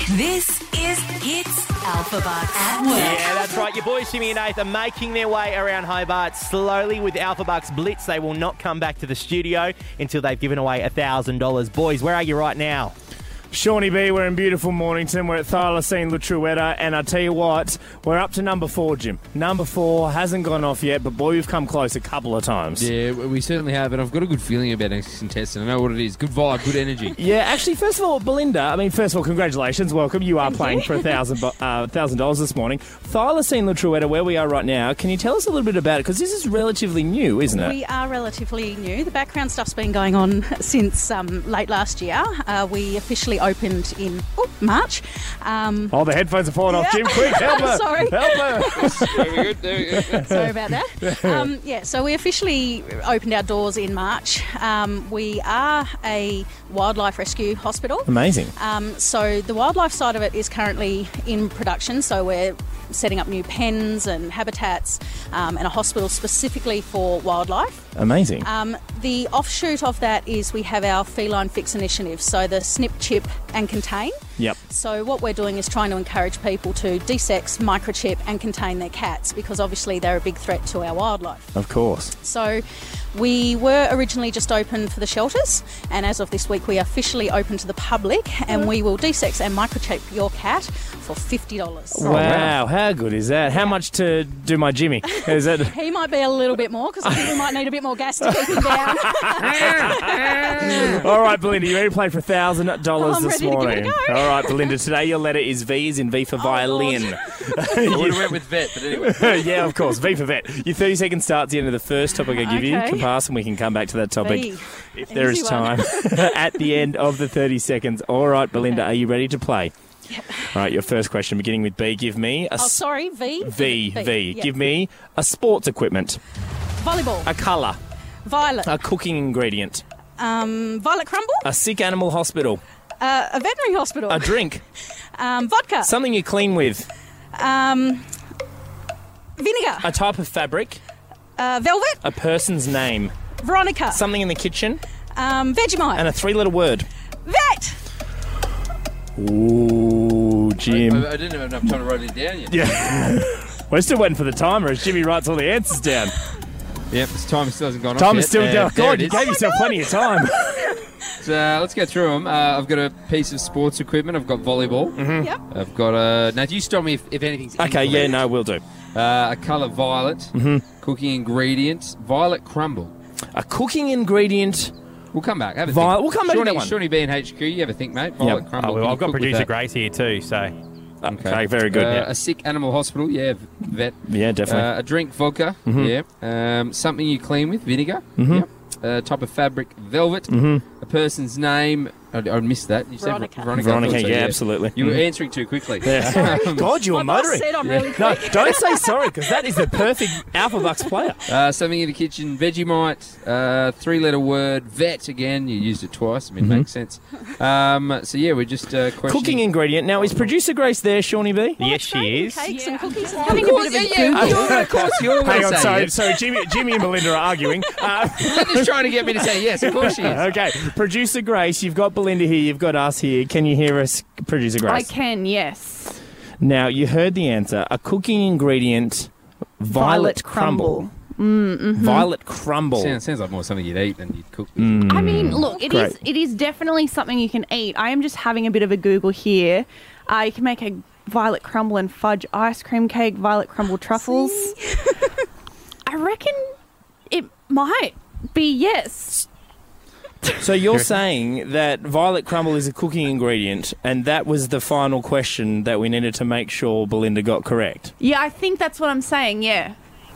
This is Hits Alpha Bucks at work. Yeah, that's right. Your boys Jimmy and Nath are making their way around Hobart slowly with Alpha Bucks Blitz. They will not come back to the studio until they've given away $1,000. Boys, where are you right now? Shawnee B, we're in beautiful Mornington. We're at Thylacine Lutruetta, and I tell you what, we're up to number 4, Jim. Number 4 hasn't gone off yet, but boy, we've come close a couple of times. Yeah, we certainly have, and I've got a good feeling about next contestant. I know what it is. Good vibe, good energy. Yeah, actually, first of all, Belinda, congratulations, welcome. You are playing for $1,000 this morning. Thylacine Lutruetta, where we are right now, can you tell us a little bit about it? Because this is relatively new, isn't it? We are relatively new. The background stuff's been going on since late last year. We officially opened in March. The headphones are falling off, Jim. Quick, help her. Sorry. Help her. There we go. Sorry about that. So we officially opened our doors in March. We are a wildlife rescue hospital. Amazing. So the wildlife side of it is currently in production. So we're setting up new pens and habitats and a hospital specifically for wildlife. Amazing. The offshoot of that is we have our Feline Fix initiative, so the snip, chip and contain. Yep. So what we're doing is trying to encourage people to desex, microchip and contain their cats because obviously they're a big threat to our wildlife. Of course. So we were originally just open for the shelters, and as of this week we are officially open to the public, and we will desex and microchip your cat for $50. Wow, how good is that? How much to do my Jimmy? Is it? He might be a little bit more because I think we might need a bit more gas to keep him down. All right, Belinda, you ready to play for $1,000 I'm this ready to give morning? it a go. All right, Belinda, today your letter is V as in V for violin. I would have went with vet, but anyway. Yeah, of course, V for vet. Your 30 seconds start at the end of the first topic I give you. Okay. Can pass and we can come back to that topic V. if there is Easy time at the end of the 30 seconds. All right, Belinda, Okay. are you ready to play? Yep. All right, your first question beginning with B. Give me a... V. V. Yep. Give me a sports equipment, Volleyball. a colour, Violet. a cooking ingredient, Violet crumble. a sick animal hospital, A veterinary hospital. a drink, Vodka. something you clean with, Vinegar. a type of fabric, Velvet. a person's name, Veronica. something in the kitchen, Vegemite. and a 3-letter word. Vet. Ooh, Jim. I didn't have enough time to write it down yet. Yeah. We're still waiting for the timer as Jimmy writes all the answers down. Yep, this time still hasn't gone off Time yet. is still going. There God, it you is. gave yourself plenty of time. So, let's go through them. I've got a piece of sports equipment. I've got volleyball. Mm-hmm. Yep. I've got a... Now, do you stop me if anything's Okay, incorrect? yeah, no, we'll do. A colour violet. Cooking ingredients. Violet crumble. A cooking ingredient. We'll come back. Have a Violet- think. we'll come back to Shawnee, that one. Shawnee B and HQ, you have a think, mate. Violet Yep. crumble. Oh, well, Can you I've got cook with producer that? Grace here too, so... Okay, very good. A sick animal hospital, yeah, vet. Yeah, definitely. A drink, vodka, yeah. Something you clean with, vinegar, yep. Type of fabric, velvet. A person's name, I missed that. You Veronica. said Veronica. Veronica, I thought so, yeah, absolutely. You were answering too quickly. Yeah. God, you were My boss motoring. said I'm really No, quick. don't say sorry, because that is the perfect Alpha Bucks player. Something in the kitchen, Vegemite, 3-letter word, vet again. You used it twice. I mean, it makes sense. So, yeah, we're just questioning. Cooking ingredient. Now, is producer Grace there, Shawnee B? Yes, she is. Cakes and cookies. Having a bit of a Google. Of course, you're Hang on, saying sorry, Jimmy and Belinda are arguing. Linda's trying to get me to say yes, of course she is. Okay, producer Grace, you've got Belinda here, you've got us here. Can you hear us, producer I Grace? can, yes. Now, you heard the answer. A cooking ingredient, violet crumble. Violet crumble. Sounds like more something you'd eat than you'd cook. I mean, look, Great. it is definitely something you can eat. I am just having a bit of a Google here. You can make a violet crumble and fudge ice cream cake, violet crumble truffles. I reckon it might be yes. So you're saying that violet crumble is a cooking ingredient, and that was the final question that we needed to make sure Belinda got correct. Yeah, I think that's what I'm saying, yeah.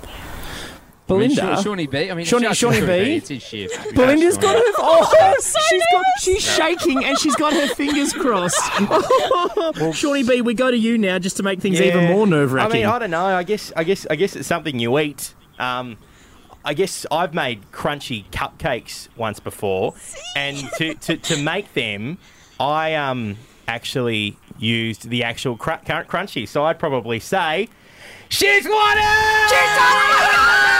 Belinda? Shawnee B. I mean, Shawnee B? It's his shift. Belinda's got her... she's shaking and she's got her fingers crossed. Shawnee B, we go to you now just to make things even more nerve-wracking. I mean, I don't know. I guess it's something you eat. I guess I've made crunchy cupcakes once before, and to make them, I actually used the actual crunchy. So I'd probably say, she's won it! She's won it!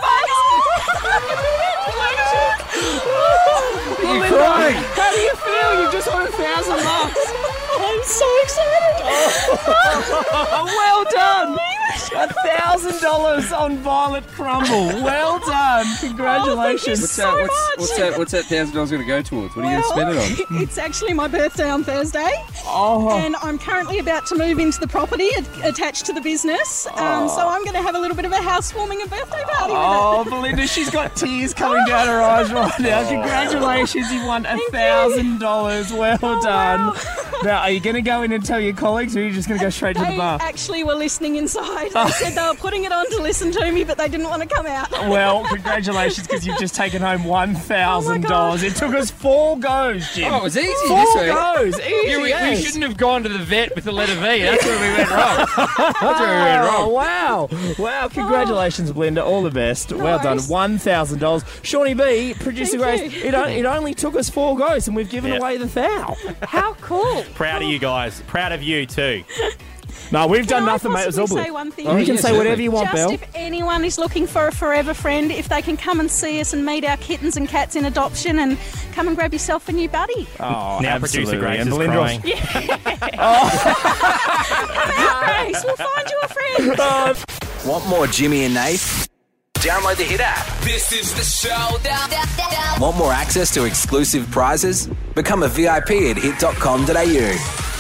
$1,000 bucks! You're crying. How do you feel, You've just won $1,000. I'm so excited. Well done. $1,000 on Violet Crumble. Well done. Congratulations. What's so much. What's that $1,000 going to go towards? What are you going to spend it on? It's actually my birthday on Thursday, Oh. and I'm currently about to move into the property attached to the business. So I'm going to have a little bit of a housewarming and birthday party with Oh, Belinda, she's got tears coming down her eyes right now. Congratulations, you won $1,000. Well done. Now, are you going to go in and tell your colleagues, or are you just going to go straight it. to the They bar? actually were listening inside. They said they were putting it on to listen to me, but they didn't want to come out. Well, congratulations, because you've just taken home $1,000. God. It took us 4 goes, Jim. Oh, it was easy 4 this week. goes. Easy, Yeah, we yes. shouldn't have gone to the vet with the letter V. That's where we went wrong. That's where we went Oh, wrong. wow. Wow, congratulations, Belinda. All the best. Well done. worries. $1,000. Shawnee B, producer Thank Grace, you. it only took us 4 goes, and we've given Yeah. away the $1,000. How cool. Proud of you guys. Proud of you too. No, we've done Can I nothing, mate. It was all possibly Blue. say one thing? Oh, You can yeah, say certainly. whatever you want, Just Belle. if anyone is looking for a forever friend, if they can come and see us and meet our kittens and cats in adoption and come and grab yourself a new buddy. Oh, Now absolutely. producer Grace And is Belinda- crying. Grace, we'll find you a friend. Want more Jimmy and Nath? Download the Hit app. This is the showdown. Want more access to exclusive prizes? Become a VIP at hit.com.au.